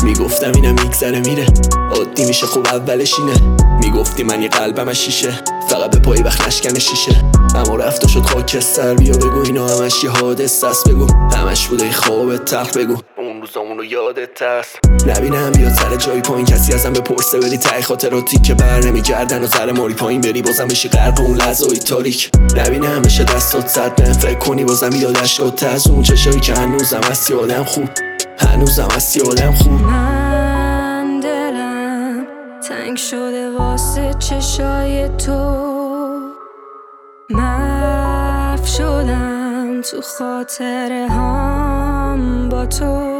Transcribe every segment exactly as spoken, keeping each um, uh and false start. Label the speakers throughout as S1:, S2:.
S1: میگفتم اینم میگذره میره، عادی میشه خوب اولش اینه. میگفتی من یه قلبم شیشه، فقط به پای وقت نشکنه شیشه. اما رفت و شد خاکستر، بیا بگو اینا همش یه حادثه است. بگو همش بوده خواب تلخ، بگو اون روزامون رو یادت هست. نبینم بیاد سر جایی پایین کسی ازم بپرسه، بری ته خاطراتی که بر نمیگردن و سر ماری پایین بری بازم بشی غرق اون لحظه‌های تاریک. نبینم بشه دستات زد بهم فکر کنی بازم یادش شد از اون چشایی که هنوزم هست یادم خوب، هنوزم هست یادم خوب.
S2: من دلم تنگ شده واسه چشای تو، محو شدم تو خاطره هم با تو.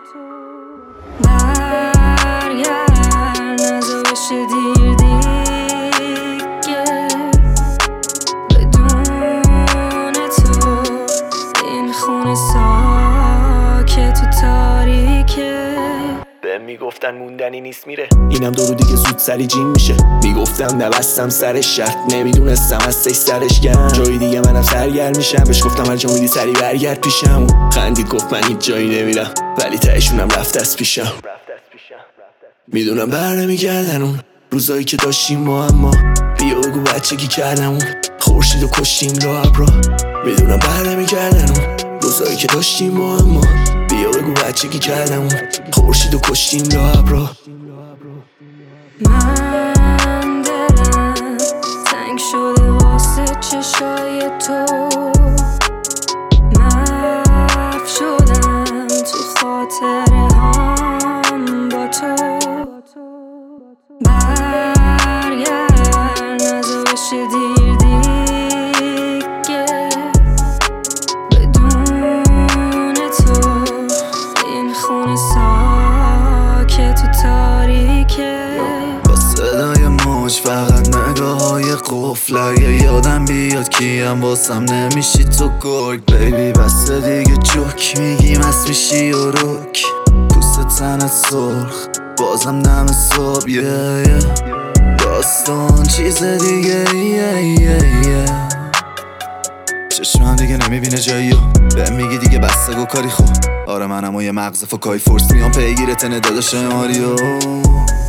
S2: برگرد نزا بشه دیر دیگه، بدون تو این خونه ساکت و تاریکه.
S1: بهم میگفتن موندنی نیست میره، اینم دورو دیگه زود سری جین میشه. میگفتم نبستم سرش شرط، نمیدونستم هستش سرش گرم. جای دیگه منم سرگرم میشم، بهش گفتم هر جا میدی سری برگرد پیشم. خندید گفت من هیچ جایی نمیرم، ولی تهشونم رفت از پیشم. میدونم بر نمیگردن اون روزایی که داشتیم ما، اما بیا بگو بچگی کردم اون خورشید و کشتیم لو ابرا. میدونم بر نمیگردن اون روزایی که داشتیم ما، اما بیا بگو بچگی کردم اون خورشید و کشتیم لو ابرا.
S2: من دلم تنگ شده واسه چشای تو، محو شدم تو خاطره هم با تو. برگرد نزا بشه دیر دیگه، بدون تو این خونه ساکت و تاریکه.
S3: با صدای موج فقط نگاه های قفل، اگه یادم بیاد کیم واسم نمیشی تو گرگ. بیبی بسته دیگه جوک میگی مست میشی و روک، پوست تنت سرخ بازم نم صبح. yeah, yeah. داستان چیز دیگه yeah, yeah, yeah. چشمم دیگه نمیبینه جاییو، بهم میگی دیگه بسته گو کاری خوب. آره منم و یه مغز فکای فورس میام پیگیرت، نه داداش ماریو.